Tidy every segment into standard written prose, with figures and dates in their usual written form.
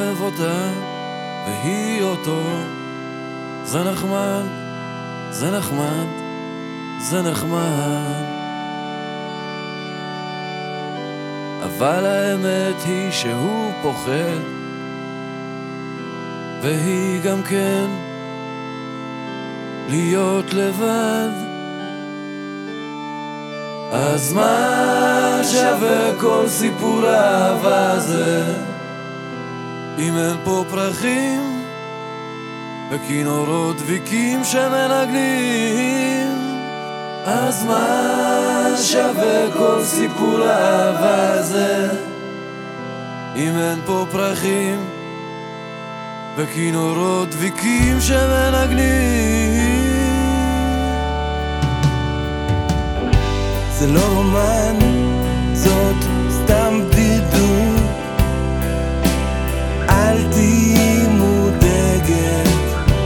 אוהב אותה והיא אותו. זה נחמד, זה נחמד, זה נחמד. אבל האמת היא שהוא פוחד, והיא גם כן להיות לבד. אז מה שווה כל סיפור האהבה הזה אם אין פה פרחים וכינורות דביקים שמנגנים? אז מה שווה כל סיפור האהבה הזה אם אין פה פרחים וכינורות דביקים שמנגנים? זה לא רומן, זאת סתם בדידות. אל תהיי מודאגת,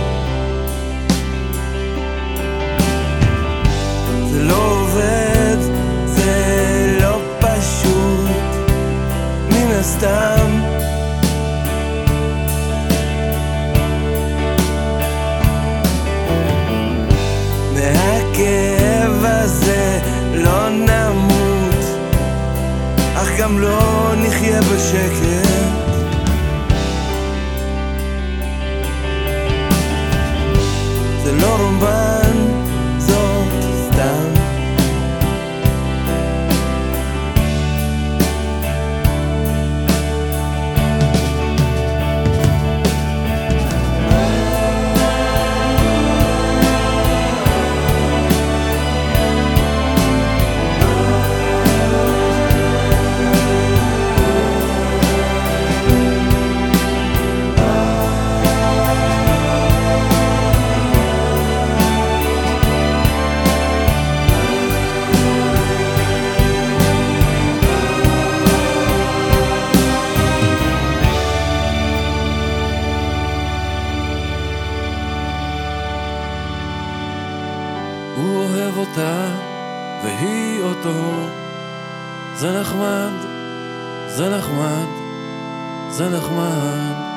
זה לא עובד, זה לא פשוט. מן הסתם מהכאב הזה לא נמות, אך גם לא נחיה בשקט. זה לא רומן, זאת סתם. הוא אוהב אותה והיא אותו. זה נחמד, זה נחמד, זה נחמד.